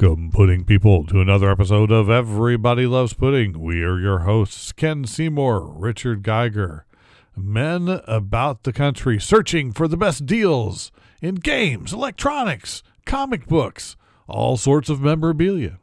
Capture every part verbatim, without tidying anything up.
Welcome, pudding people, to another episode of Everybody Loves Pudding. We are your hosts, Ken Seymour, Richard Geiger, men about the country searching for the best deals in games, electronics, comic books, all sorts of memorabilia.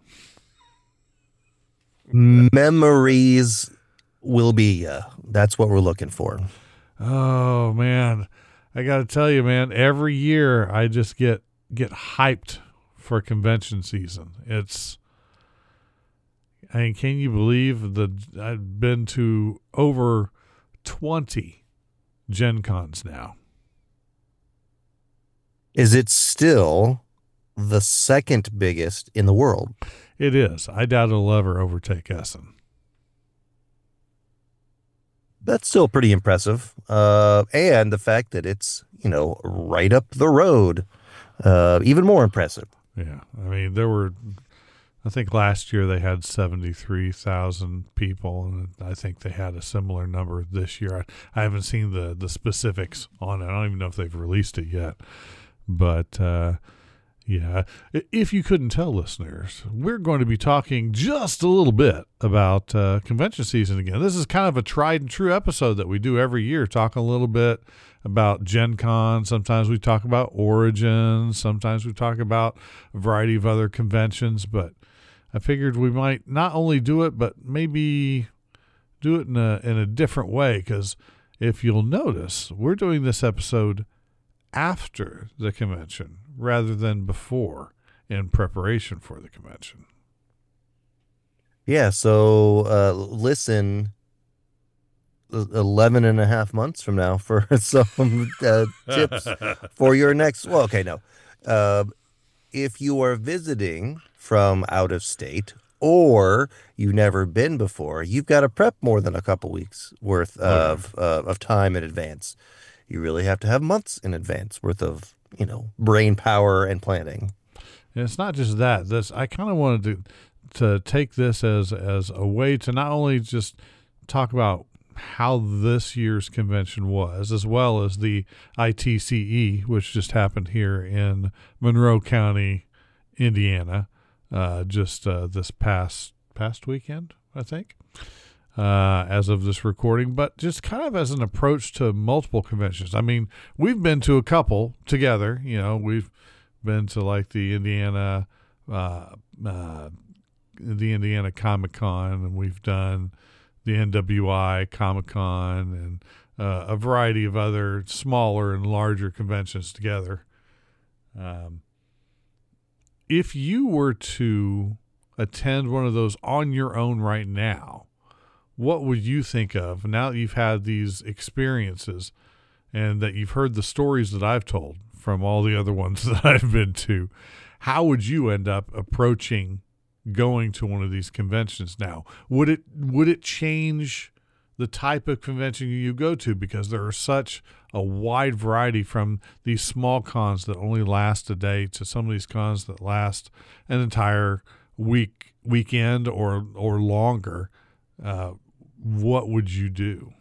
Memories will be, uh, that's what we're looking for. Oh, man. I got to tell you, man, every year I just get get hyped for convention season. It's, I mean, can you believe that I've been to over twenty Gen Cons now? Is it still the second biggest in the world? It is. I doubt it'll ever overtake Essen. That's still pretty impressive. Uh, and the fact that it's, you know, right up the road, uh, even more impressive. Yeah. I mean, there were, I think last year they had seventy-three thousand people, and I think they had a similar number this year. I, I haven't seen the, the specifics on it. I don't even know if they've released it yet. But, uh, yeah, if you couldn't tell, listeners, we're going to be talking just a little bit about uh, convention season again. This is kind of a tried and true episode that we do every year, talk a little bit about Gen Con. Sometimes we talk about Origins. Sometimes we talk about a variety of other conventions. But I figured we might not only do it, but maybe do it in a, in a different way. Because if you'll notice, we're doing this episode after the convention rather than before, in preparation for the convention. Yeah, so uh, listen eleven and a half months from now for some uh, tips for your next, well, okay, no. Uh, if you are visiting from out of state or you've never been before, you've got to prep more than a couple weeks worth of, okay. uh, of time in advance. You really have to have months in advance worth of, you know, brain power and planning. And it's not just that. This I kind of wanted to to take this as as a way to not only just talk about how this year's convention was, as well as the I T C E, which just happened here in Monroe County, Indiana, uh, just uh, this past past weekend, I think. Uh, as of this recording, but just kind of as an approach to multiple conventions. I mean, we've been to a couple together. You know, we've been to like the Indiana, uh, uh, the Indiana Comic Con, and we've done the N W I Comic Con, and uh, a variety of other smaller and larger conventions together. Um, if you were to attend one of those on your own right now, what would you think of now that you've had these experiences and that you've heard the stories that I've told from all the other ones that I've been to? How would you end up approaching going to one of these conventions now? Would it would it change the type of convention you go to, because there are such a wide variety, from these small cons that only last a day to some of these cons that last an entire week, weekend or or longer? Uh, what would you do?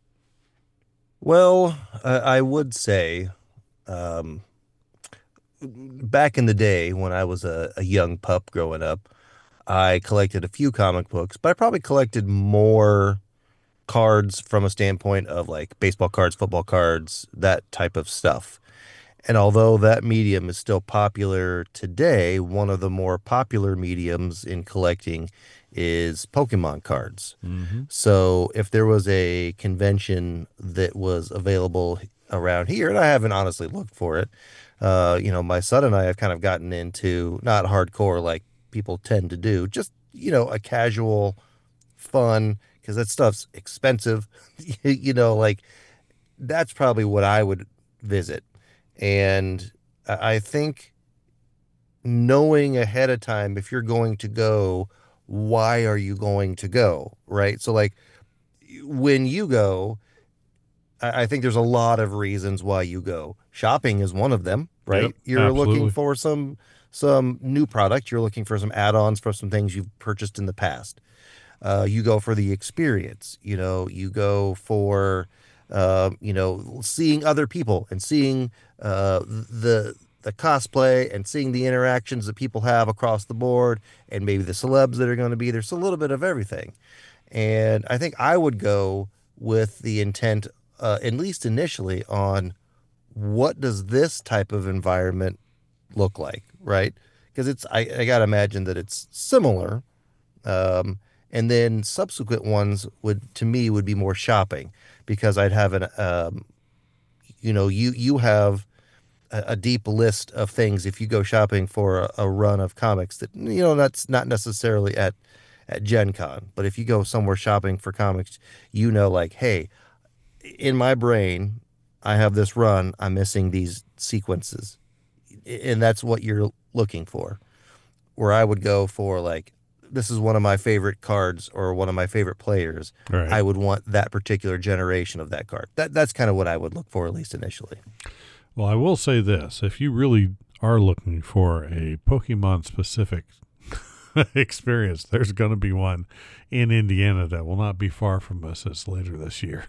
Well, uh, I would say um, back in the day when I was a, a young pup growing up, I collected a few comic books, but I probably collected more cards from a standpoint of like baseball cards, football cards, that type of stuff. And although that medium is still popular today, one of the more popular mediums in collecting is Pokemon cards. Mm-hmm. So if there was a convention that was available around here, and I haven't honestly looked for it, uh, you know, my son and I have kind of gotten into, not hardcore like people tend to do, just, you know, a casual fun, because that stuff's expensive, you know, like that's probably what I would visit. And I think knowing ahead of time, if you're going to go, why are you going to go, right? So like when you go, I think there's a lot of reasons why you go. Shopping is one of them, right? Yep, you're absolutely. looking for some some new product. You're looking for some add-ons for some things you've purchased in the past. Uh, you go for the experience, you know, you go for, uh, you know, seeing other people and seeing uh, the the cosplay and seeing the interactions that people have across the board, and maybe the celebs that are going to be there. So a little bit of everything. And I think I would go with the intent, uh, at least initially, on what does this type of environment look like, right? Because it's I, I gotta imagine that it's similar. Um, and then subsequent ones would to me would be more shopping because I'd have an um, you know, you you have a, a deep list of things if you go shopping for a, a run of comics that you know that's not necessarily at at Gen Con, but if you go somewhere shopping for comics, you know, like, hey, in my brain, I have this run, I'm missing these sequences, and that's what you're looking for. Where I would go for like, this is one of my favorite cards or one of my favorite players. Right. I would want that particular generation of that card. That that's kind of what I would look for, at least initially. Well, I will say this. If you really are looking for a Pokemon specific experience, there's going to be one in Indiana that will not be far from us. It's later this year.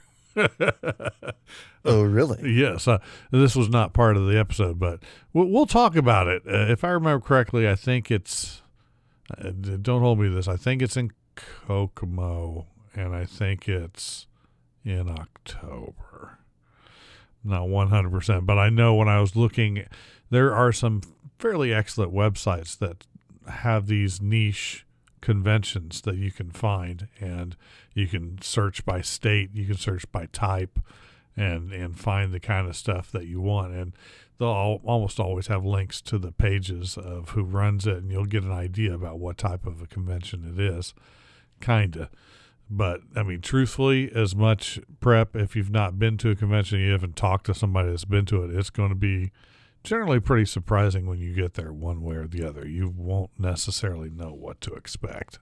Oh, really? Yes. Uh, this was not part of the episode, but we'll, we'll talk about it. Uh, if I remember correctly, I think it's, uh, don't hold me to this, I think it's in Kokomo, and I think it's in October. Not one hundred percent, but I know when I was looking, there are some fairly excellent websites that have these niche conventions that you can find, and you can search by state, you can search by type, and and find the kind of stuff that you want. And they'll all, almost always have links to the pages of who runs it, and you'll get an idea about what type of a convention it is, kind of. But, I mean, truthfully, as much prep, if you've not been to a convention, you haven't talked to somebody that's been to it, it's going to be generally pretty surprising when you get there one way or the other. You won't necessarily know what to expect.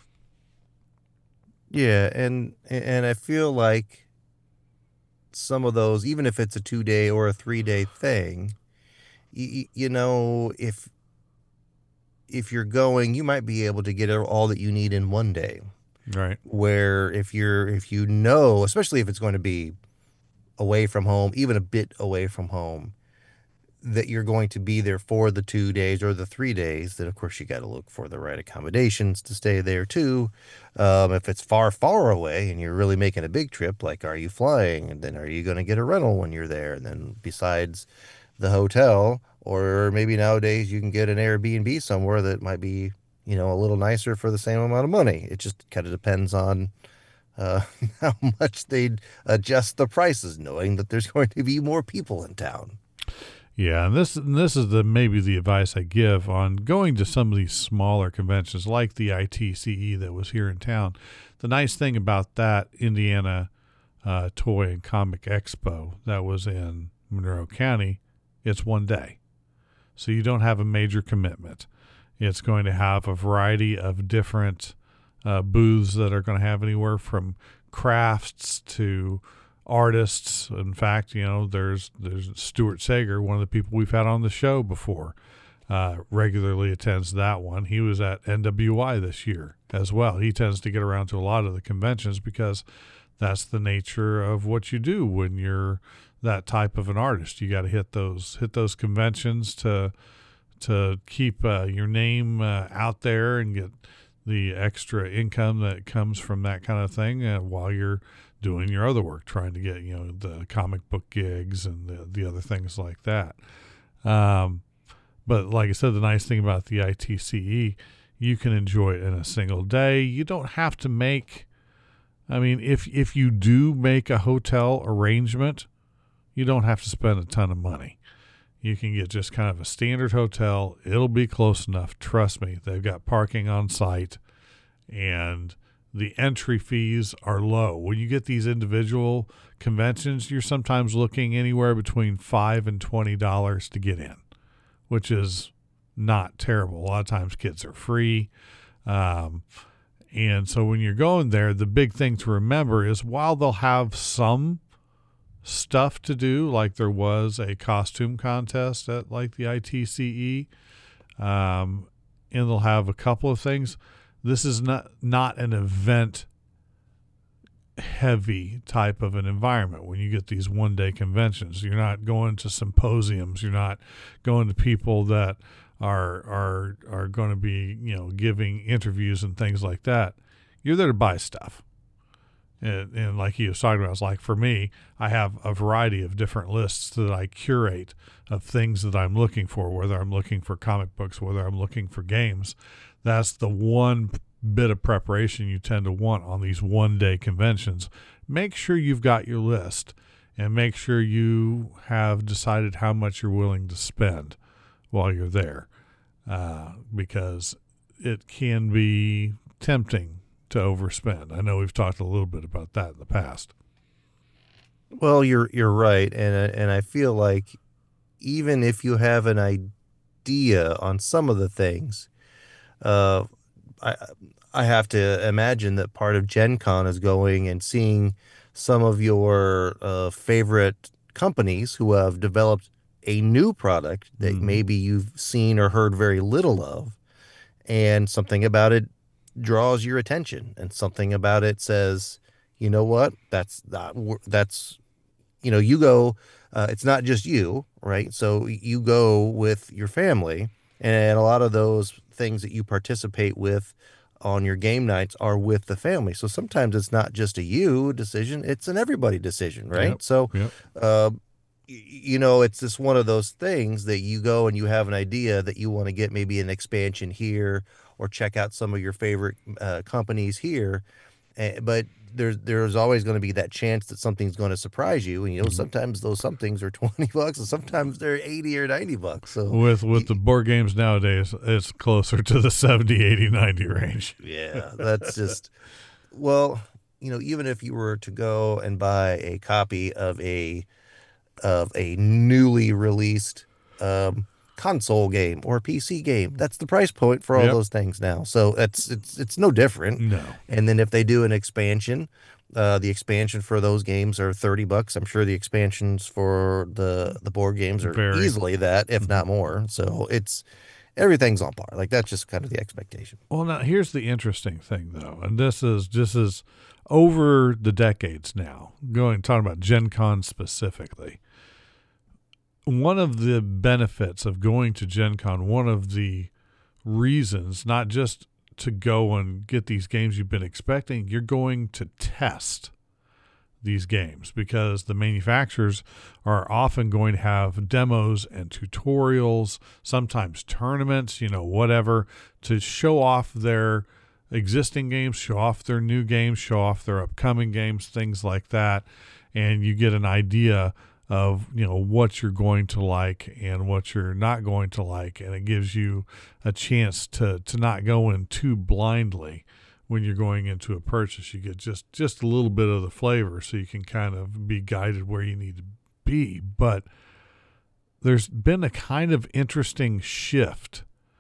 Yeah, and and I feel like some of those, even if it's a two day or a three day thing, you, you know, if if you're going, you might be able to get all that you need in one day. Right. Where if you're if you know, especially if it's going to be away from home, even a bit away from home, that you're going to be there for the two days or the three days, then of course you got to look for the right accommodations to stay there too. Um, if it's far, far away and you're really making a big trip, like are you flying? And then are you going to get a rental when you're there? And then besides the hotel, or maybe nowadays you can get an Airbnb somewhere that might be, you know, a little nicer for the same amount of money. It just kind of depends on uh, how much they'd adjust the prices, knowing that there's going to be more people in town. Yeah, and this and this is the maybe the advice I give on going to some of these smaller conventions like the I T C E that was here in town. The nice thing about that Indiana uh, Toy and Comic Expo that was in Monroe County, it's one day. So you don't have a major commitment. It's going to have a variety of different uh, booths that are going to have anywhere from crafts to artists. In fact, you know, there's there's Stuart Sager, one of the people we've had on the show before, uh, regularly attends that one. He was at N W I this year as well. He tends to get around to a lot of the conventions because that's the nature of what you do when you're that type of an artist. You got to hit those hit those conventions to to keep uh, your name uh, out there and get the extra income that comes from that kind of thing uh, while you're doing your other work, trying to get, you know, the comic book gigs and the, the other things like that. Um, but like I said, the nice thing about the I T C E, you can enjoy it in a single day. You don't have to make, I mean, if if you do make a hotel arrangement, you don't have to spend a ton of money. You can get just kind of a standard hotel. It'll be close enough. Trust me, they've got parking on site, and the entry fees are low. When you get these individual conventions, you're sometimes looking anywhere between five and twenty dollars to get in, which is not terrible. A lot of times kids are free. Um, and so when you're going there, the big thing to remember is while they'll have some stuff to do, like there was a costume contest at like the I T C E, um, and they'll have a couple of things. This is not not an event heavy type of an environment when you get these one day conventions. You're not going to symposiums. You're not going to people that are are are going to be, you know, giving interviews and things like that. You're there to buy stuff. And, and like he was talking about, it's like for me, I have a variety of different lists that I curate of things that I'm looking for, whether I'm looking for comic books, whether I'm looking for games. That's the one bit of preparation you tend to want on these one-day conventions. Make sure you've got your list and make sure you have decided how much you're willing to spend while you're there, uh, because it can be tempting to overspend. I know we've talked a little bit about that in the past. Well, you're you're right, and and I feel like even if you have an idea on some of the things, uh, I I have to imagine that part of Gen Con is going and seeing some of your uh, favorite companies who have developed a new product that Mm-hmm. maybe you've seen or heard very little of, and something about it draws your attention, and something about it says, you know what, that's not, that's, you know, you go, uh, it's not just you, right? So you go with your family, and a lot of those things that you participate with on your game nights are with the family. So sometimes it's not just a you decision, it's an everybody decision, right? Yep. So, Yep. uh, you know, it's just one of those things that you go and you have an idea that you want to get maybe an expansion here or check out some of your favorite uh, companies here. Uh, but there's there's always going to be that chance that something's going to surprise you. And, you know, Mm-hmm. sometimes those somethings are twenty bucks and sometimes they're eighty or ninety bucks. So With with the board games nowadays, it's closer to the seventy, eighty, ninety range. yeah, that's just, well, you know, even if you were to go and buy a copy of a of a newly released um, console game or P C game, that's the price point for all Yep. those things now. So it's it's it's no different. No. And then if they do an expansion, uh, the expansion for those games are thirty bucks. I'm sure the expansions for the the board games are Very. easily that, if not more. So it's everything's on par. Like that's just kind of the expectation. Well, now here's the interesting thing, though, and this is this is over the decades now. Going talking about Gen Con specifically, one of the benefits of going to Gen Con, one of the reasons, not just to go and get these games you've been expecting, you're going to test these games because the manufacturers are often going to have demos and tutorials, sometimes tournaments, you know, whatever, to show off their existing games, show off their new games, show off their upcoming games, things like that. And you get an idea of, you know, what you're going to like and what you're not going to like. And it gives you a chance to, to not go in too blindly when you're going into a purchase. You get just, just a little bit of the flavor so you can kind of be guided where you need to be. But there's been a kind of interesting shift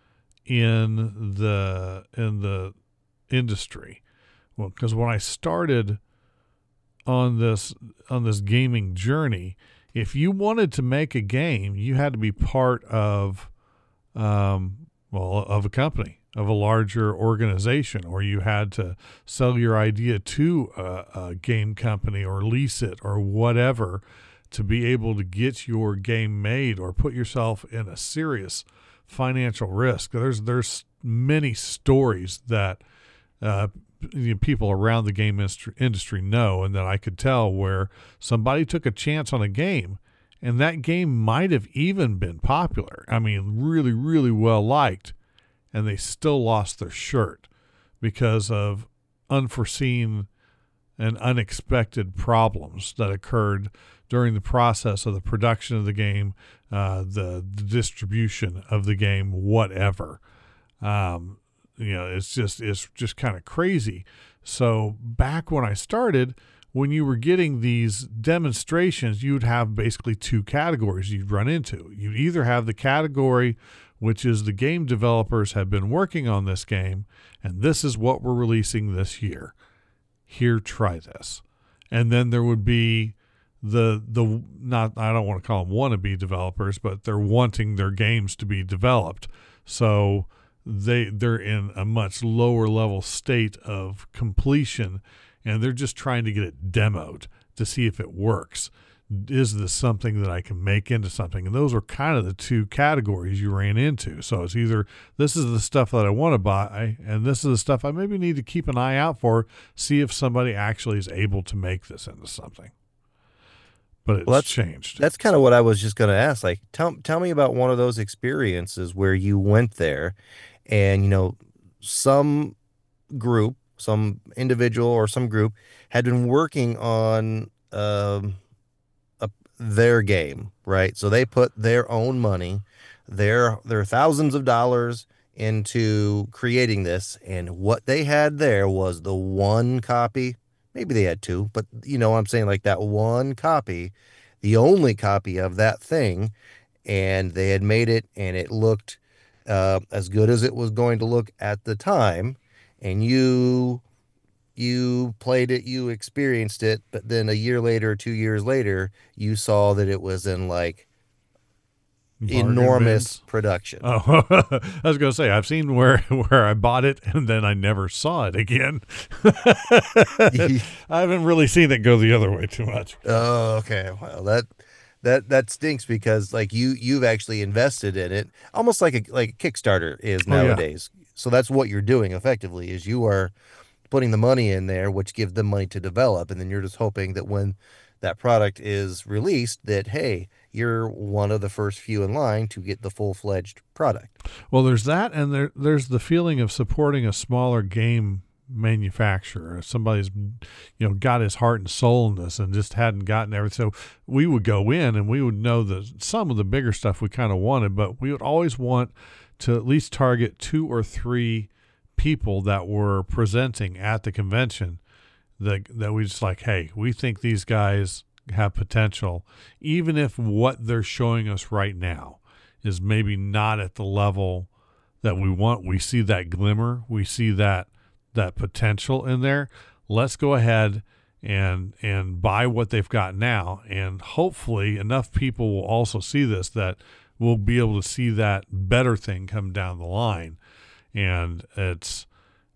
in the, in the industry. Well, because when I started on this, on this gaming journey, if you wanted to make a game, you had to be part of, um, well, of a company, of a larger organization, or you had to sell your idea to a, a game company or lease it or whatever to be able to get your game made or put yourself in a serious financial risk. There's there's many stories that uh, you know, people around the game industry know, and that I could tell, where somebody took a chance on a game and that game might have even been popular. I mean, really, really well liked, and they still lost their shirt because of unforeseen and unexpected problems that occurred during the process of the production of the game, uh, the, the distribution of the game, whatever. Um, you know, it's just it's just kind of crazy. So back when I started, when you were getting these demonstrations, you'd have basically two categories you'd run into. You'd either have the category which is the game developers have been working on this game, and this is what we're releasing this year. Here, try this. And then there would be the the not I don't want to call them wannabe developers, but they're wanting their games to be developed. So they they're in a much lower level state of completion, and they're just trying to get it demoed to see if it works. Is this something that I can make into something? And those are kind of the two categories you ran into. So it's either this is the stuff that I want to buy, and this is the stuff I maybe need to keep an eye out for, see if somebody actually is able to make this into something. But it's Well, that's changed. that's kind of what I was just going to ask. Like, tell tell me about one of those experiences where you went there, and you know, some group, some individual or some group had been working on um, a, their game, right? So they put their own money, their their thousands of dollars into creating this, and what they had there was the one copy. Maybe they had two, but you know, I'm saying like that one copy, the only copy of that thing, and they had made it, and it looked uh, as good as it was going to look at the time, and you you played it, you experienced it, but then a year later, two years later, you saw that it was in like Bargain enormous bins. production. Oh, I was going to say, I've seen where, where I bought it and then I never saw it again. I haven't really seen it go the other way too much. Oh, okay. Well, that that that stinks because like you you've actually invested in it, almost like a like Kickstarter is Oh, yeah. nowadays. So that's what you're doing effectively is you are putting the money in there, which gives them money to develop, and then you're just hoping that when that product is released, that hey, you're one of the first few in line to get the full-fledged product. Well, there's that, and there there's the feeling of supporting a smaller game manufacturer. Somebody's, you know, got his heart and soul in this and just hadn't gotten everything. So we would go in and we would know that some of the bigger stuff we kind of wanted, but we would always want to at least target two or three people that were presenting at the convention that that we just like, hey, we think these guys have potential, even if what they're showing us right now is maybe not at the level that we want. We see that glimmer, we see that that potential in there. Let's go ahead and and buy what they've got now, and hopefully enough people will also see this that we'll be able to see that better thing come down the line. And it's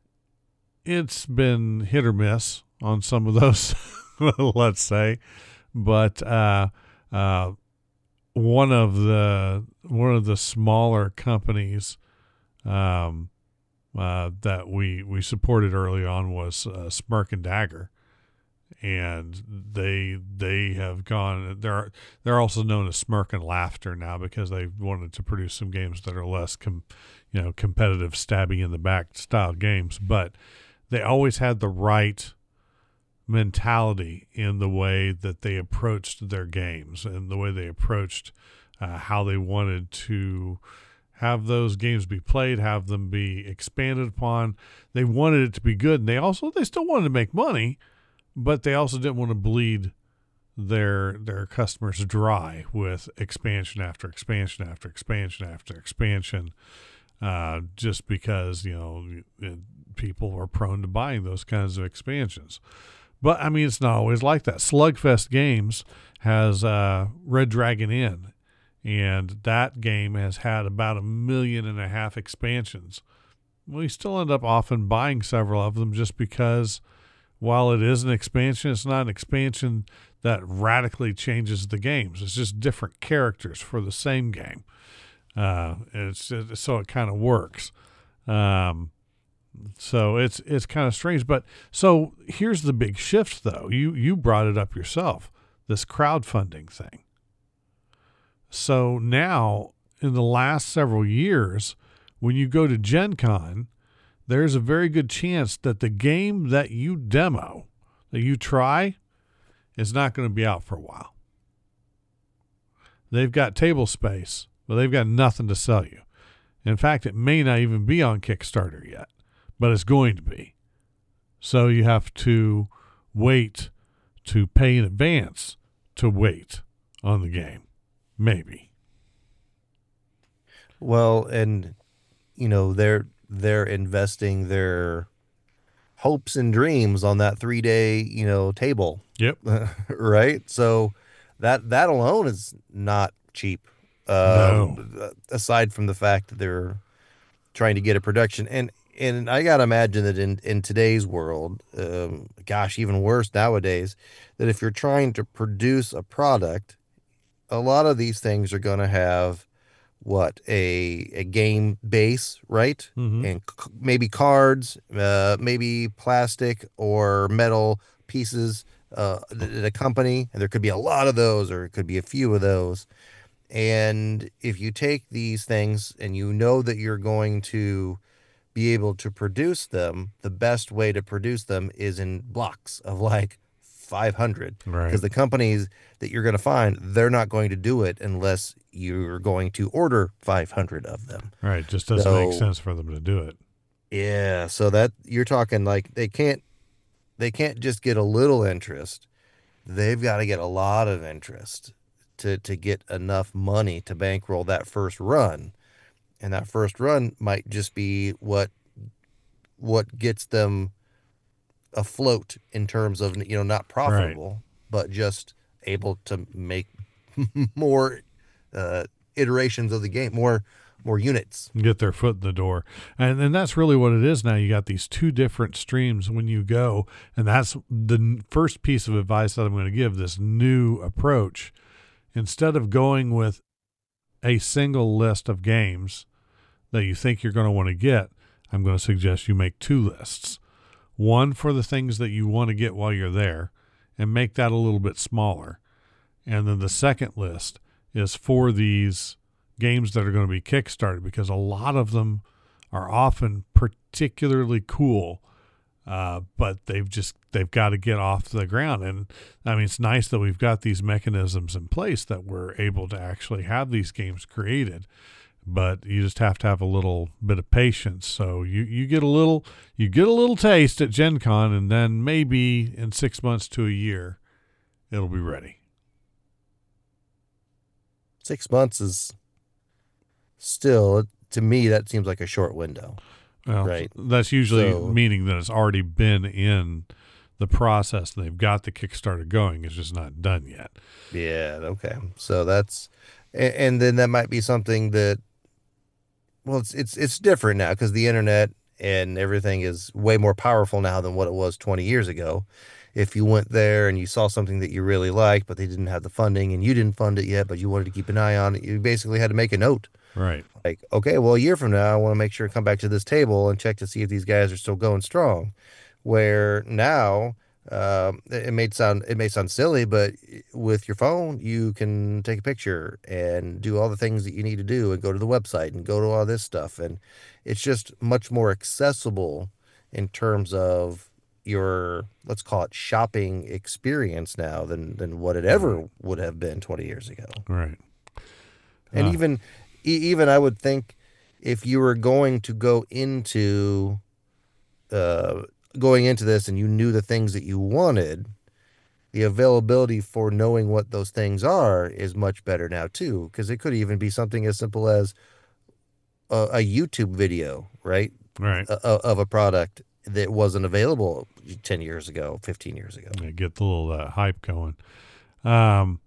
it's been hit or miss on some of those, let's say, but uh, uh, one of the one of the smaller companies um, uh, that we we supported early on was uh, Smirk and Dagger, and they they have gone. They're they're also known as Smirk and Laughter now because they wanted to produce some games that are less com, you know competitive, stabby in the back style games, but they always had the right mentality in the way that they approached their games and the way they approached uh, how they wanted to have those games be played, have them be expanded upon. They wanted it to be good, and they also they still wanted to make money, but they also didn't want to bleed their their customers dry with expansion after expansion after expansion after expansion, uh, just because you know it, people are prone to buying those kinds of expansions. But I mean, it's not always like that. Slugfest Games has uh, Red Dragon Inn, and that game has had about a million and a half expansions. We still end up often buying several of them just because while it is an expansion, it's not an expansion that radically changes the games. It's just different characters for the same game. Uh, it's, it's so it kind of works. Um, so it's it's kind of strange. But so here's the big shift, though. You you brought it up yourself, this crowdfunding thing. So now, in the last several years, when you go to Gen Con, there's a very good chance that the game that you demo, that you try, is not going to be out for a while. They've got table space, but they've got nothing to sell you. In fact, it may not even be on Kickstarter yet, but it's going to be. So you have to wait to pay in advance to wait on the game. Maybe. Well, and you know, they're they're investing their hopes and dreams on that three day, you know, table. Yep. Right? So that that alone is not cheap. No. Um, aside from the fact that they're trying to get a production, and and I gotta imagine that in in today's world, um, gosh, even worse nowadays, that if you're trying to produce a product, a lot of these things are going to have what a a game base, right? Mm-hmm. And c- maybe cards, uh, maybe plastic or metal pieces uh, that that accompany, and there could be a lot of those, or it could be a few of those. And if you take these things and you know that you're going to be able to produce them, the best way to produce them is in blocks of like five hundred. Right. Because the companies that you're going to find, they're not going to do it unless you're going to order five hundred of them. Right. Just doesn't make So, sense for them to do it. yeah, so that you're talking like they can't they can't just get a little interest. They've got to get a lot of interest to to get enough money to bankroll that first run. And that first run might just be what what gets them afloat in terms of, you know, not Right. profitable, but just able to make more uh, iterations of the game, more more units. Get their foot in the door. And and that's really what it is now. You got these two different streams when you go, and that's the n- first piece of advice that I'm going to give, this new approach. Instead of going with a single list of games that you think you're going to want to get, I'm going to suggest you make two lists. One for the things that you want to get while you're there, and make that a little bit smaller. And then the second list is for these games that are going to be kickstarted, because a lot of them are often particularly cool, uh, but they've just they've got to get off the ground. And I mean, it's nice that we've got these mechanisms in place that we're able to actually have these games created, but you just have to have a little bit of patience. So you, you get a little you get a little taste at Gen Con, and then maybe in six months to a year, it'll be ready. Six months is still, to me, that seems like a short window, Well, right? that's usually So, meaning that it's already been in the process and they've got the Kickstarter going. It's just not done yet. yeah, okay. So that's, and, and then that might be something that, well, it's it's it's different now because the internet and everything is way more powerful now than what it was twenty years ago. If you went there and you saw something that you really liked, but they didn't have the funding and you didn't fund it yet, but you wanted to keep an eye on it, you basically had to make a note. Right. Like, okay, well, a year from now, I want to make sure to come back to this table and check to see if these guys are still going strong. Where now, um, it it may sound it may sound silly, but with your phone, you can take a picture and do all the things that you need to do, and go to the website and go to all this stuff, and it's just much more accessible in terms of your, let's call it, shopping experience now than than what it ever would have been twenty years ago. Right. And Uh, even e- even I would think if you were going to go into uh going into this and you knew the things that you wanted, the availability for knowing what those things are is much better now too, because it could even be something as simple as a, a YouTube video, right? right. O- o- Of a product that wasn't available ten years ago, fifteen years ago. Yeah, get the little uh, hype going. Um,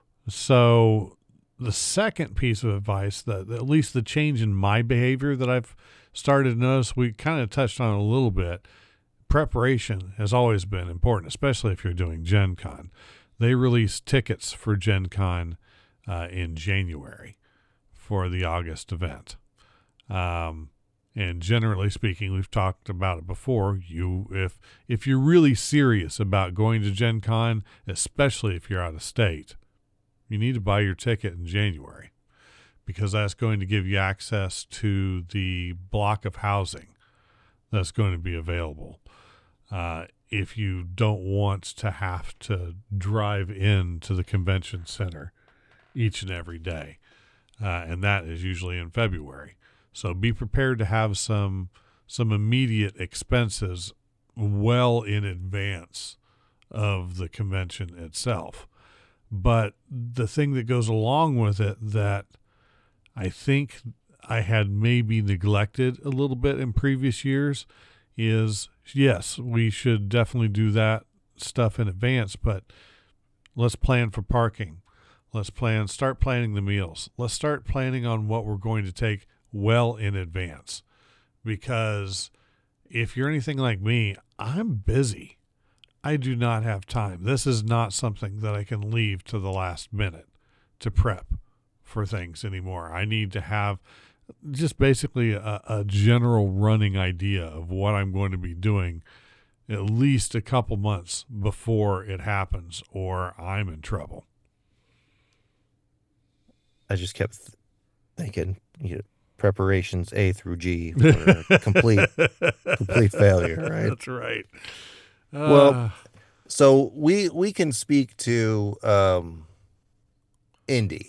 so the second piece of advice, that at least the change in my behavior that I've started to notice, we kind of touched on it a little bit. Preparation has always been important, especially if you're doing Gen Con. They release tickets for Gen Con uh, in January for the August event. Um, and generally speaking, we've talked about it before. You, if if you're really serious about going to Gen Con, especially if you're out of state, you need to buy your ticket in January, because that's going to give you access to the block of housing that's going to be available. Uh, if you don't want to have to drive in to the convention center each and every day, uh, and that is usually in February. So be prepared to have some some immediate expenses well in advance of the convention itself. But the thing that goes along with it that I think I had maybe neglected a little bit in previous years is, yes, we should definitely do that stuff in advance, but let's plan for parking. Let's plan, start planning the meals. Let's start planning on what we're going to take well in advance, because if you're anything like me, I'm busy. I do not have time. This is not something that I can leave to the last minute to prep for things anymore. I need to have just basically a, a general running idea of what I'm going to be doing at least a couple months before it happens, or I'm in trouble. I just kept th- thinking, you know, preparations A through G were complete complete failure, right? That's right. Well, Uh, so we we can speak to um, Indy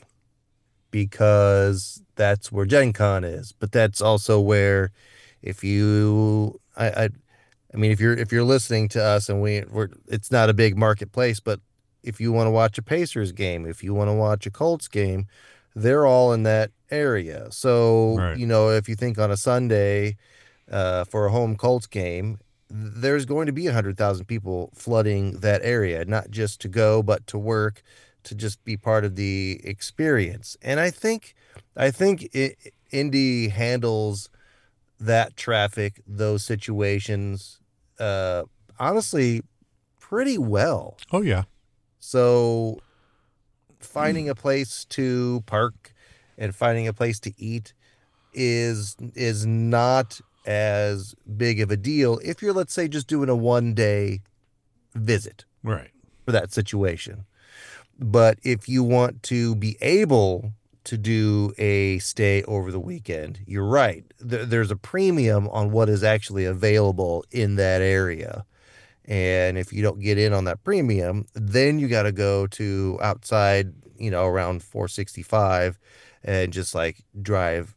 because that's where Gen Con is, but that's also where if you I, I I mean if you're if you're listening to us and we we're it's not a big marketplace, but if you want to watch a Pacers game, if you want to watch a Colts game, they're all in that area. So, right. you know, if you think on a Sunday uh, for a home Colts game, there's going to be one hundred thousand people flooding that area, not just to go, but to work, to just be part of the experience. And I think, I think it, Indy handles that traffic, those situations, uh, honestly, pretty well. Oh, yeah. So finding a place to park and finding a place to eat is is not as big of a deal if you're, let's say, just doing a one day visit Right. for that situation. But if you want to be able to do a stay over the weekend, you're right. There, there's a premium on what is actually available in that area. And if you don't get in on that premium, then you got to go to outside, you know, around four sixty-five and just like drive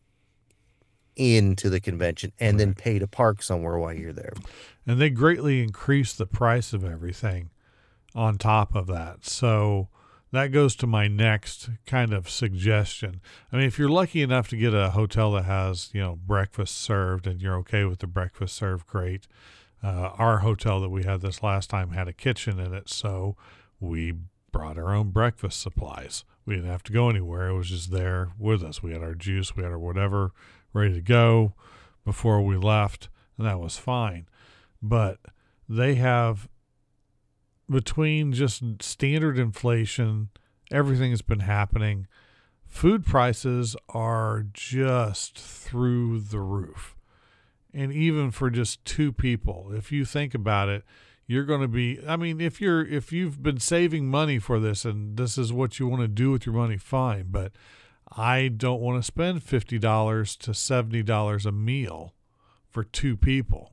into the convention and then pay to park somewhere while you're there. And they greatly increase the price of everything on top of that. So that goes to my next kind of suggestion. I mean, if you're lucky enough to get a hotel that has, you know, breakfast served and you're okay with the breakfast served, great. Uh, our hotel that we had this last time had a kitchen in it, so we brought our own breakfast supplies. We didn't have to go anywhere. It was just there with us. We had our juice, we had our whatever ready to go before we left, and that was fine. But they have, between just standard inflation, everything that's been happening, food prices are just through the roof. And even for just two people, if you think about it, you're going to be, I mean, if you're, if you've been saving money for this and this is what you want to do with your money, fine. But I don't want to spend fifty dollars to seventy dollars a meal for two people.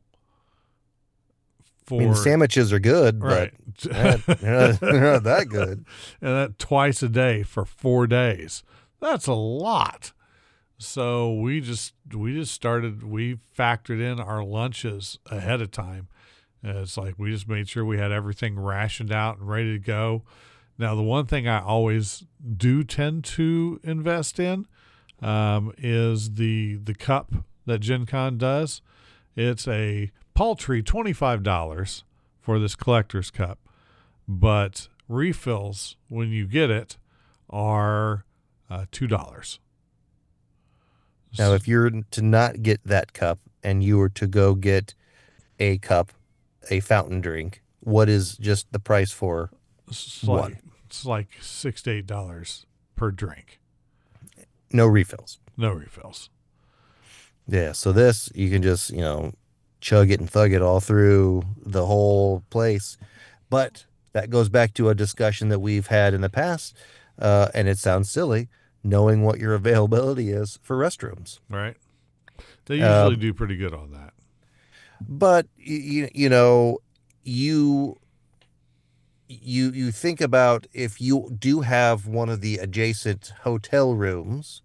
For, I mean, sandwiches are good, right. but they're not, they're not, they're not that good. And that twice a day for four days. That's a lot. So we just we just started, we factored in our lunches ahead of time. And it's like we just made sure we had everything rationed out and ready to go. Now, the one thing I always do tend to invest in um, is the the cup that Gen Con does. It's a paltry twenty-five dollars for this collector's cup, but refills when you get it are uh, two dollars. Now, if you're to not get that cup and you were to go get a cup, a fountain drink, what is just the price for It's one? like, it's like six to eight dollars per drink. No refills. No refills. Yeah, so this, you can just, you know, chug it and thug it all through the whole place. But that goes back to a discussion that we've had in the past, uh, and it sounds silly, knowing what your availability is for restrooms. Right. They usually Um, do pretty good on that. But you, you know, you you you think about if you do have one of the adjacent hotel rooms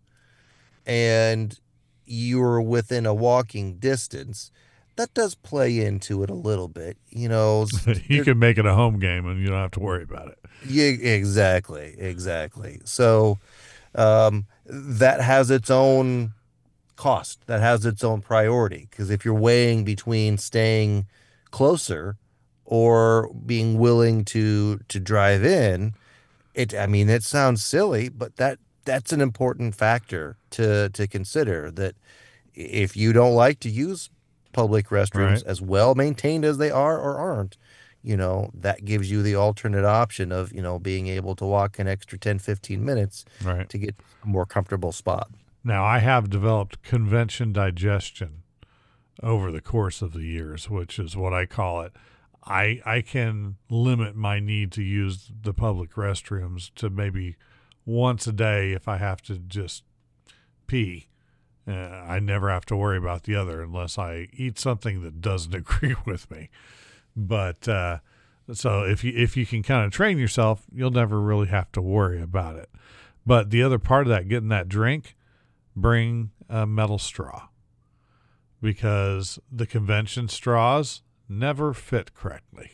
and you're within a walking distance, that does play into it a little bit. You know, You there- can make it a home game and you don't have to worry about it. yeah, exactly, exactly. So um, that has its own cost. That has its own priority. Because if you're weighing between staying closer or being willing to to drive in, it. I mean, it sounds silly, but that that's an important factor to to consider. That if you don't like to use public restrooms, Right. as well maintained as they are or aren't, you know, that gives you the alternate option of, you know, being able to walk an extra ten, fifteen minutes Right. to get a more comfortable spot. Now, I have developed convention digestion over the course of the years, which is what I call it. I I can limit my need to use the public restrooms to maybe once a day if I have to just pee. Uh, I never have to worry about the other unless I eat something that doesn't agree with me. But uh, so if you if you can kind of train yourself, you'll never really have to worry about it. But the other part of that, getting that drink, bring a metal straw, because the convention straws never fit correctly.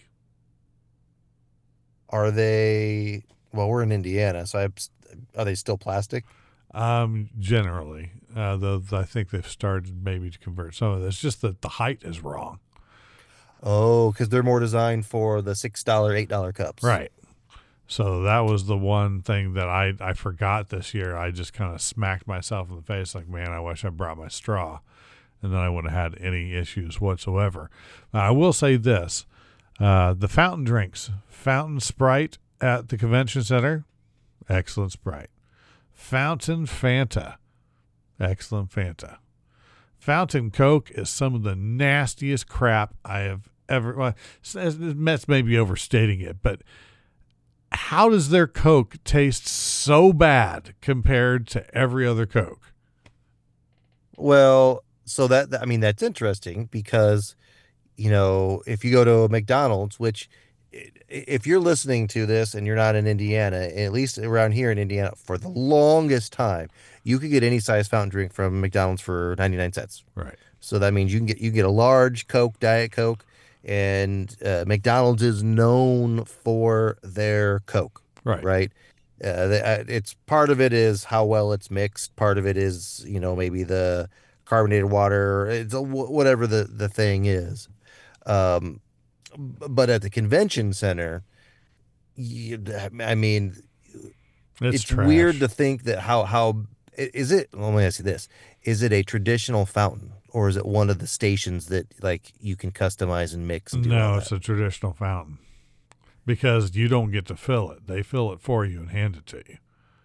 Are they, well, we're in Indiana, so I, are they still plastic? Um, generally, uh, though I think they've started maybe to convert some of this. Just that the height is wrong. Oh, because they're more designed for the six dollar, eight dollar cups. Right. So that was the one thing that I, I forgot this year. I just kind of smacked myself in the face like, man, I wish I brought my straw. And then I wouldn't have had any issues whatsoever. Uh, I will say this. Uh, the fountain drinks, Fountain Sprite at the convention center, excellent Sprite. Fountain Fanta, excellent Fanta. Fountain Coke is some of the nastiest crap I have ever, well, that's maybe overstating it, but how does their Coke taste so bad compared to every other Coke? Well, so that, I mean, that's interesting because, you know, if you go to a McDonald's, which if you're listening to this and you're not in Indiana, at least around here in Indiana, for the longest time, you could get any size fountain drink from McDonald's for ninety-nine cents. Right. So that means you can get, you get a large Coke, Diet Coke, and uh, McDonald's is known for their Coke. Right. Right. Uh, the, uh, it's part of it is how well it's mixed. Part of it is, you know, maybe the carbonated water, it's a, whatever the, the thing is. Um, but at the convention center, you, I mean, It's, it's trash. weird to think that how, how is it? Let me ask you this. Is it a traditional fountain or is it one of the stations that like you can customize and mix? And do all No, that? it's a traditional fountain because you don't get to fill it. They fill it for you and hand it to you.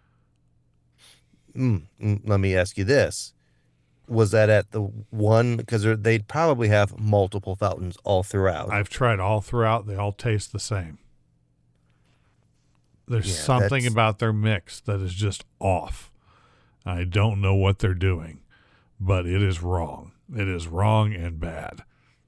Mm, mm, let me ask you this. Was that at the one? Because they'd probably have multiple fountains all throughout. I've tried all throughout. They all taste the same. There's Yeah, something that's- about their mix that is just off. I don't know what they're doing, but it is wrong. It is wrong and bad.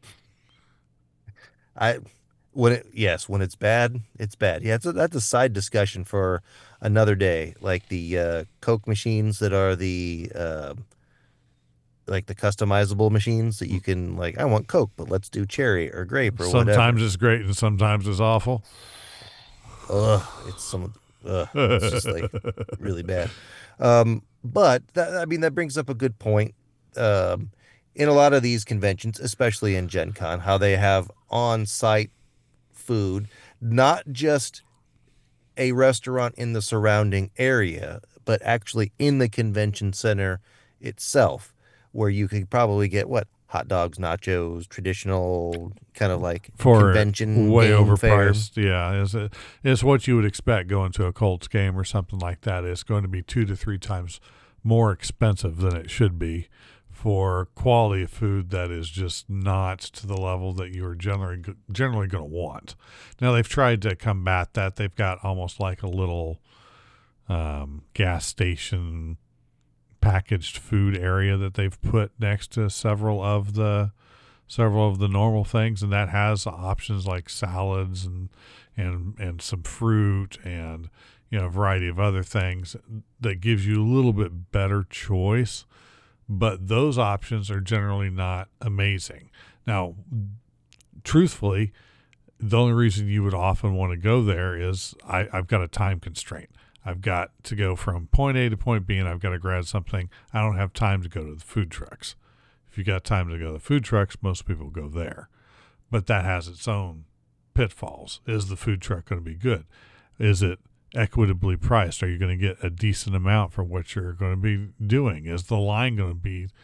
I when it yes, when it's bad, it's bad. Yeah, it's a, that's a side discussion for another day. Like the uh, Coke machines that are the uh, like the customizable machines that you can like. I want Coke, but let's do cherry or grape or Sometimes whatever. it's great and sometimes it's awful. Ugh, it's some. Ugh, it's just like really bad. Um, but that, I mean, that brings up a good point. Um, in a lot of these conventions, especially in Gen Con, how they have on-site food, not just a restaurant in the surrounding area, but actually in the convention center itself, where you could probably get what hot dogs, nachos, traditional kind of like For convention way game fare. overpriced. Yeah, it's, a, it's what you would expect going to a Colts game or something like that. It's going to be two to three times more expensive than it should be for quality of food that is just not to the level that you are generally generally going to want. Now they've tried to combat that. They've got almost like a little um, gas station packaged food area that they've put next to several of the several of the normal things, and that has options like salads and and and some fruit and you know a variety of other things that gives you a little bit better choice. But those options are generally not amazing. Now, truthfully, the only reason you would often want to go there is I, I've got a time constraint. I've got to go from point A to point B, and I've got to grab something. I don't have time to go to the food trucks. If you got time to go to the food trucks, most people go there. But that has its own pitfalls. Is the food truck going to be good? Is it equitably priced? Are you going to get a decent amount for what you're going to be doing? Is the line going to be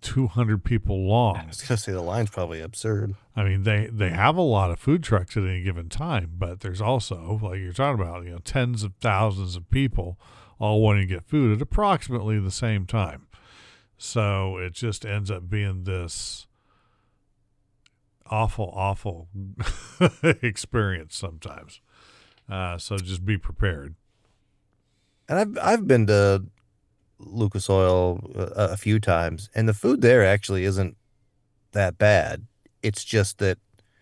two hundred people long. I was gonna say the line's probably absurd. I mean, they, they have a lot of food trucks at any given time, but there's also, like you're talking about, you know, tens of thousands of people all wanting to get food at approximately the same time. So it just ends up being this awful, awful experience sometimes. Uh, so just be prepared. And I've I've been to Lucas Oil a, a few times, and the food there actually isn't that bad. It's just that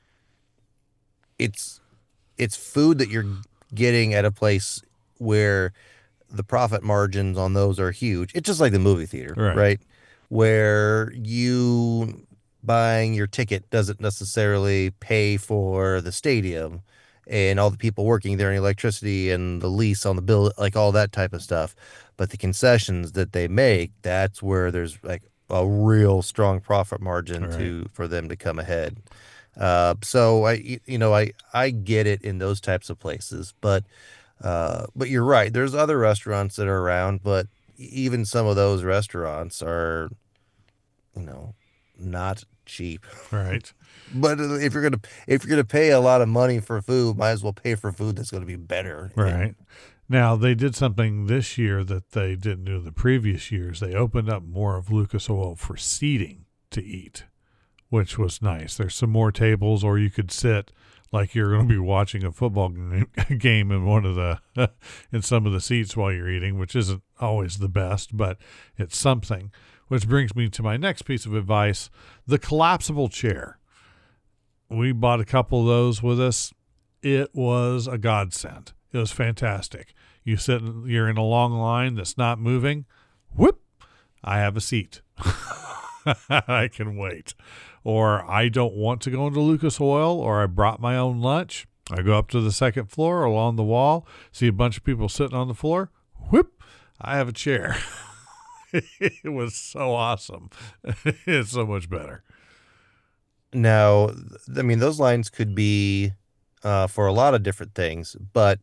it's it's food that you're getting at a place where the profit margins on those are huge. It's just like the movie theater, Right. right? Where you buying your ticket doesn't necessarily pay for the stadium and all the people working there and electricity and the lease on the bill, like all that type of stuff. But the concessions that they make, that's where there's like a real strong profit margin Right. to for them to come ahead. Uh, so I, you know, I I get it in those types of places, but uh, but you're right. There's other restaurants that are around, but even some of those restaurants are, you know, not cheap. Right. But if you're gonna if you're gonna pay a lot of money for food, might as well pay for food that's gonna be better. Right. Now, they did something this year that they didn't do the previous years. They opened up more of Lucas Oil for seating to eat, which was nice. There's some more tables, or you could sit like you're going to be watching a football game in one of the in some of the seats while you're eating, which isn't always the best, but it's something. Which brings me to my next piece of advice: the collapsible chair. We bought a couple of those with us. It was a godsend. It was fantastic. You sit, you're in a long line that's not moving. Whoop! I have a seat. I can wait. Or I don't want to go into Lucas Oil, or I brought my own lunch. I go up to the second floor along the wall, see a bunch of people sitting on the floor. Whoop! I have a chair. It was so awesome. It's so much better. Now, I mean, those lines could be uh, for a lot of different things, but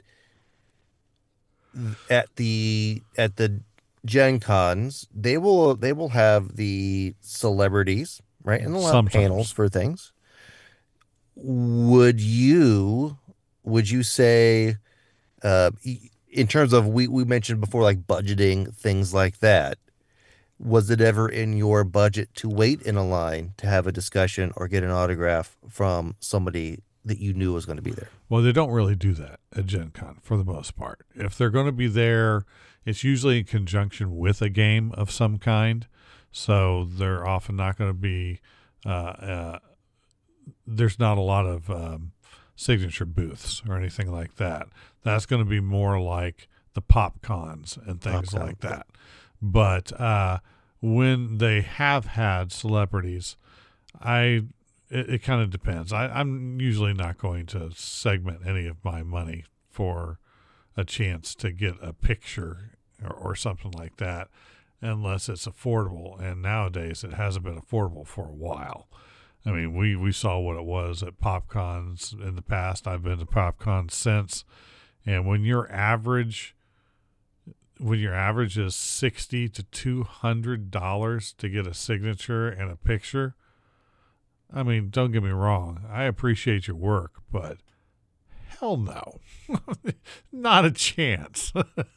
at the at the Gen Cons, they will they will have the celebrities, right? And they'll have Sometimes. panels for things. Would you would you say uh, in terms of we, we mentioned before, like budgeting, things like that, was it ever in your budget to wait in a line to have a discussion or get an autograph from somebody that you knew was going to be there? Well, they don't really do that at Gen Con for the most part. If they're going to be there, it's usually in conjunction with a game of some kind. So they're often not going to be, uh, uh, there's not a lot of um, signature booths or anything like that. That's going to be more like the pop cons and things Pop-con, like that. But uh, when they have had celebrities, I it, it kind of depends. I, I'm usually not going to segment any of my money for a chance to get a picture or, or something like that, unless it's affordable. And nowadays, it hasn't been affordable for a while. I mean, we, we saw what it was at PopCons in the past. I've been to PopCons since, and when your average when your average is sixty to two hundred dollars to get a signature and a picture, I mean, don't get me wrong, I appreciate your work, but hell no, not a chance.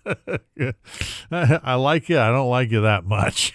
I like you, I don't like you that much.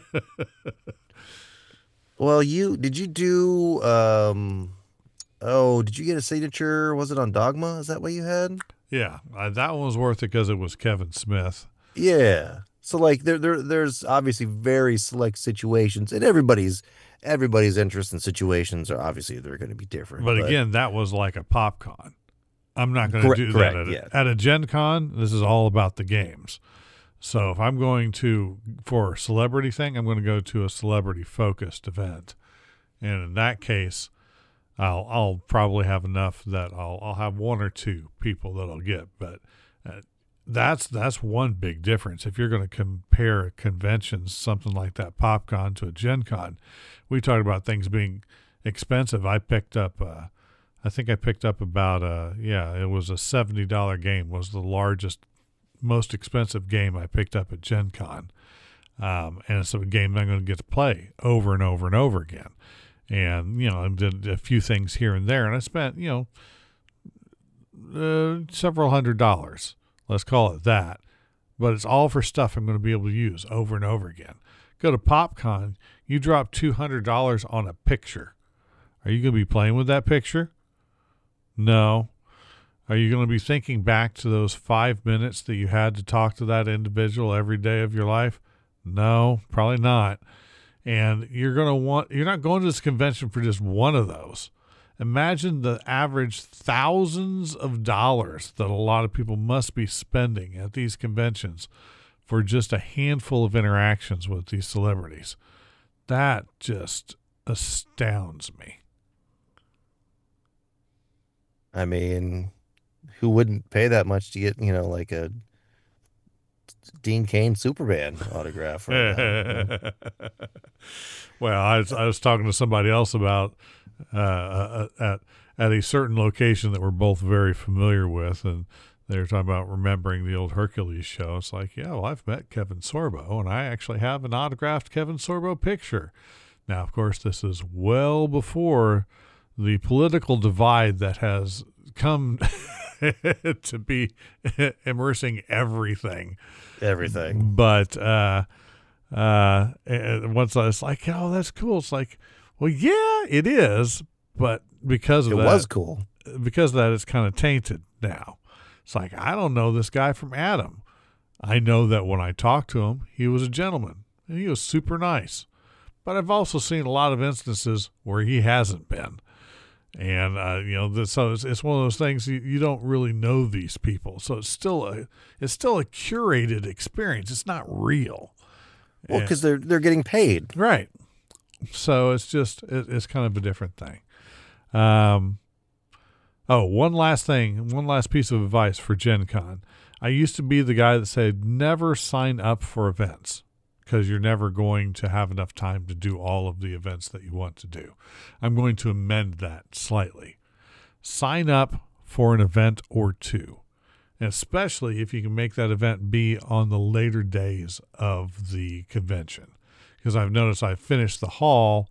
Well, you did you do um oh, did you get a signature? Was it on Dogma? Is that what you had? Yeah, uh, that one was worth it because it was Kevin Smith. Yeah. So like there there there's obviously very select situations, and everybody's everybody's interest in situations are obviously they're going to be different. But, again, that was like a PopCon. I'm not going to Correct- do correct, that at, yeah. a, at a Gen Con. This is all about the games. So if I'm going to for a celebrity thing, I'm going to go to a celebrity focused event, and in that case, I'll I'll probably have enough that I'll I'll have one or two people that I'll get, but uh, that's that's one big difference. If you're going to compare conventions, something like that PopCon to a Gen Con, we talked about things being expensive. I picked up, uh, I think I picked up about a yeah, it was a seventy dollar game. Was the largest, most expensive game I picked up at Gen Con. Um, and it's a game I'm going to get to play over and over and over again. And, you know, I did a few things here and there, and I spent, you know, uh, several hundred dollars. Let's call it that. But it's all for stuff I'm going to be able to use over and over again. Go to PopCon, you drop two hundred dollars on a picture. Are you going to be playing with that picture? No. Are you going to be thinking back to those five minutes that you had to talk to that individual every day of your life? No, probably not. And you're going to want, you're not going to this convention for just one of those. Imagine the average thousands of dollars that a lot of people must be spending at these conventions for just a handful of interactions with these celebrities. That just astounds me. I mean, who wouldn't pay that much to get, you know, like a Dean Cain Superman autograph right now? Well, I was, I was talking to somebody else about uh, at at a certain location that we're both very familiar with, and they were talking about remembering the old Hercules show. It's like, yeah, well, I've met Kevin Sorbo, and I actually have an autographed Kevin Sorbo picture. Now, of course, this is well before the political divide that has come to be immersing everything. Everything. But uh, uh, and once I was like, oh, that's cool. It's like, well, yeah, it is. But because of it that, was cool. Because of that, it's kind of tainted now. It's like, I don't know this guy from Adam. I know that when I talked to him, he was a gentleman and he was super nice. But I've also seen a lot of instances where he hasn't been. And, uh, you know, this, so it's, it's one of those things you, you don't really know these people. So it's still a, it's still a curated experience. It's not real. Well, because they're, they're getting paid. Right. So it's just, it, it's kind of a different thing. Um, oh, one last thing, one last piece of advice for Gen Con. I used to be the guy that said, never sign up for events, because you're never going to have enough time to do all of the events that you want to do. I'm going to amend that slightly. Sign up for an event or two, and especially if you can make that event be on the later days of the convention. Because I've noticed I finished the hall,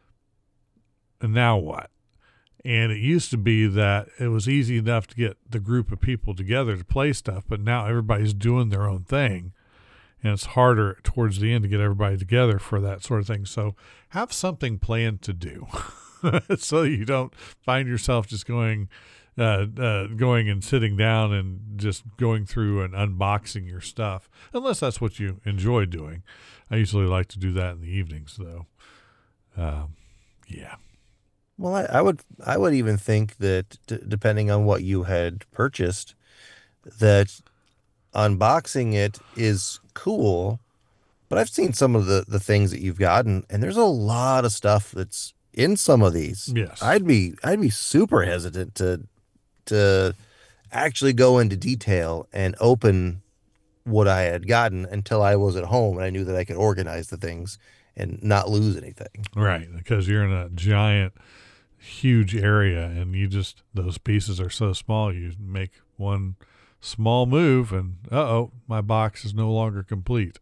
and now what? And it used to be that it was easy enough to get the group of people together to play stuff, but now everybody's doing their own thing. And it's harder towards the end to get everybody together for that sort of thing. So have something planned to do so you don't find yourself just going uh, uh, going and sitting down and just going through and unboxing your stuff, unless that's what you enjoy doing. I usually like to do that in the evenings, though. Um, yeah. Well, I, I would I would even think that d- depending on what you had purchased, that unboxing it is cool, but I've seen some of the, the things that you've gotten, and there's a lot of stuff that's in some of these. Yes. I'd be I'd be super hesitant to to actually go into detail and open what I had gotten until I was at home and I knew that I could organize the things and not lose anything. Right, because you're in a giant, huge area, and you just, those pieces are so small, you make one small move, and uh-oh, my box is no longer complete.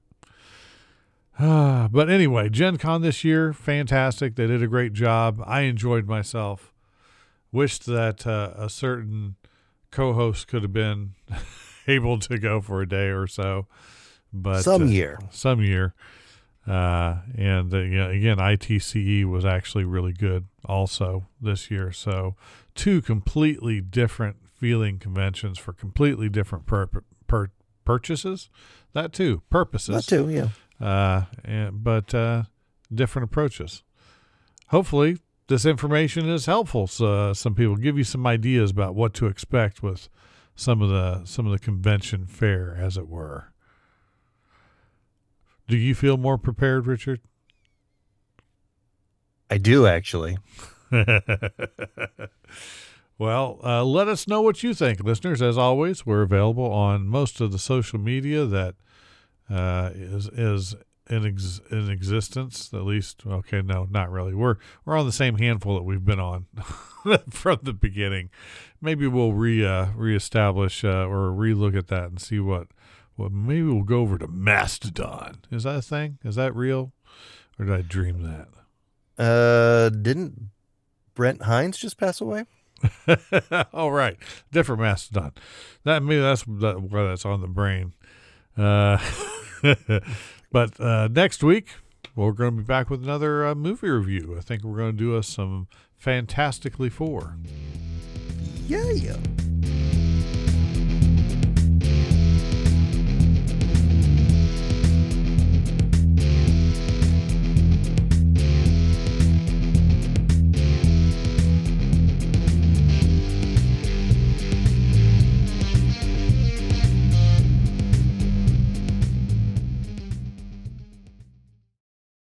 Uh, but anyway, Gen Con this year, fantastic. They did a great job. I enjoyed myself. Wished that uh, a certain co-host could have been able to go for a day or so. But some uh, year. Some year. Uh, and uh, yeah, again, I T C E was actually really good also this year. So two completely different feeling conventions for completely different pur- pur- purchases. That too, purposes. That too, yeah. Uh, and, but uh, different approaches. Hopefully, this information is helpful. So uh, some people give you some ideas about what to expect with some of the some of the convention fare, as it were. Do you feel more prepared, Richard? I do, actually. Well, uh, let us know what you think, listeners. As always, we're available on most of the social media that uh, is is in ex- in existence. At least, okay, no, not really. We're we're on the same handful that we've been on from the beginning. Maybe we'll re uh, reestablish uh, or relook at that and see what Well, maybe we'll go over to Mastodon. Is that a thing? Is that real? Or did I dream that? Uh, didn't Brent Hines just pass away? All right. Different Mastodon. That maybe that's that, why that's on the brain. Uh, but uh, next week, we're going to be back with another uh, movie review. I think we're going to do us some Fantastically Four. Yeah, yeah.